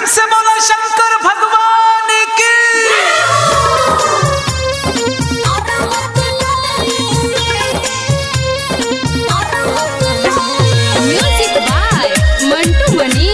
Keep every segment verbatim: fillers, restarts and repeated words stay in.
से बोलो शंकर भगवान की। Music by Mantu Mani.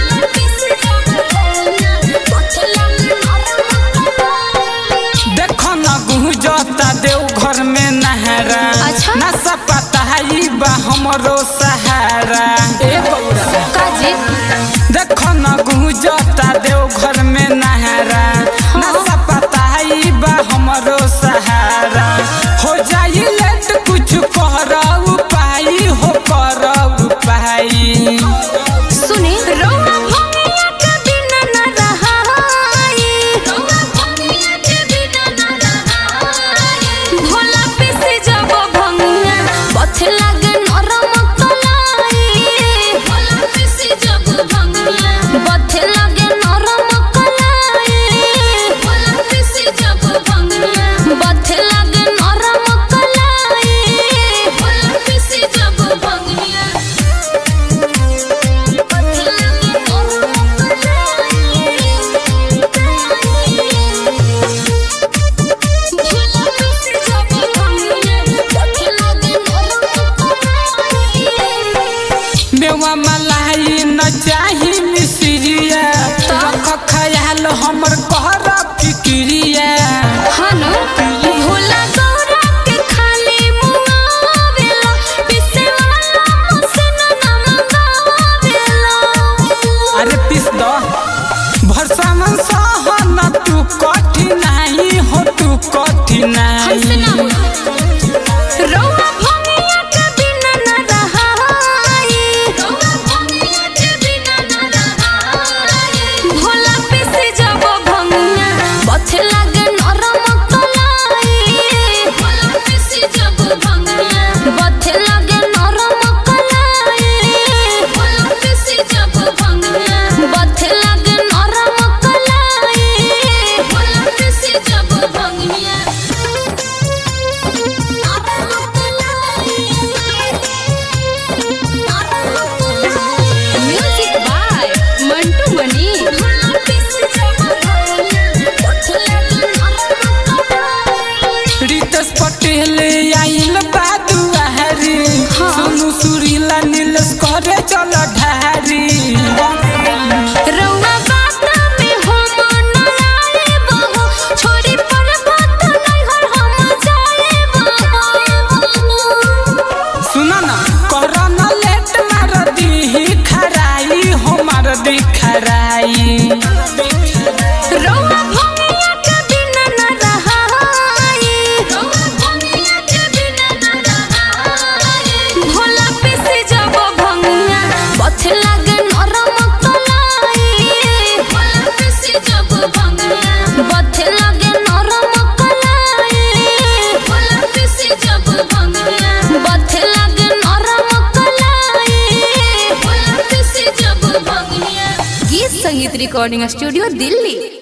देखो न गुजता देवघर में नहरा। अच्छा? न सपता ही बा हमरो सहारा। ए बौरा काजी देखो न गुजता देवघर में नहरा। न सपता ही बा हमरो सहारा। हो जाई लेट कुछ कर उपाय हो कर उपाय। सुने रोमा भंगिया के बिना न रहाई। रोमा भंगिया के बिना न रहाई। भोला पिसी जब भंगिया पथ लागे नरम कलाई। भोला पिसी जब भंगिया पथ लागे नरम कलाई। भोला पिसी जब भंगिया पथ लागे नरम कलाई। भोला पिसी जब भंगिया मेवा मलाई न चाही मिसरिया। रख ख्याल हमर कहर फिक्रिया। हनु भोला गौरा के खाली मुआवेला। पिसे वाला मुसन नम गावेला। अरे पिस दो भरसावन सहन तू कठिनाई हो तू कठिनाई। हमसे ना रोमा भंगिया के बिना न रहाई। रोमा भंगिया के बिना न रहाई। भोला पिसी जब भंगिया पथ लागे नरम कलाई। भोला पिसी जब भंगिया पथ लागे नरम कलाई। भोला पिसी जब भंगिया पथ लागे नरम कलाई। भोला पिसी जब भंगिया म्यूजिक बाय मंटू मनी। रितेश पटेल आइल बादुआरी। हाँ। सोनू सुरीला नीलेश करे चल ढारी। रउआ बात में हम न आएबो। छोरी पर्वत नैहर हम जाएबो। सुना ना कर न लेट मार दी खराई हो मार दी खराई। रउआ भंगिया के बिना न रहाई। रउआ भंगिया के बिना न रहाई। भोला पिसी जब भंगिया पथ लागे नरम कलाई। भोला पिसी जब भंगिया पथ लागे नरम कलाई। भोला पिसी जब भंगिया पथ लागे नरम कलाई। भोला पिसी जब भंगिया। गीत संगीत रिकॉर्डिंग स्टूडियो दिल्ली।